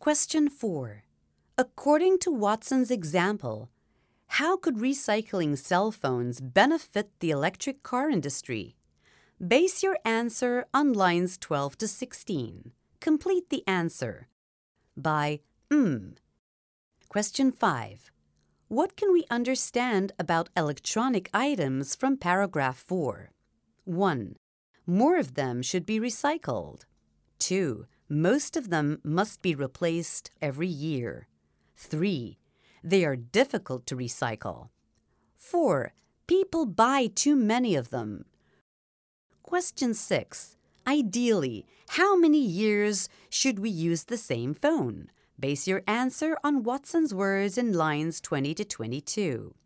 Question 4. According to Watson's example, how could recycling cell phones benefit the electric car industry? Base your answer on lines 12 to 16. Complete the answer by Question 5. What can we understand about electronic items from paragraph 4? 1. More of them should be recycled. 2. Most of them must be replaced every year. 3. They are difficult to recycle. 4. People buy too many of them. Question 6. Ideally, how many years should we use the same phone? Base your answer on Watson's words in lines 20 to 22.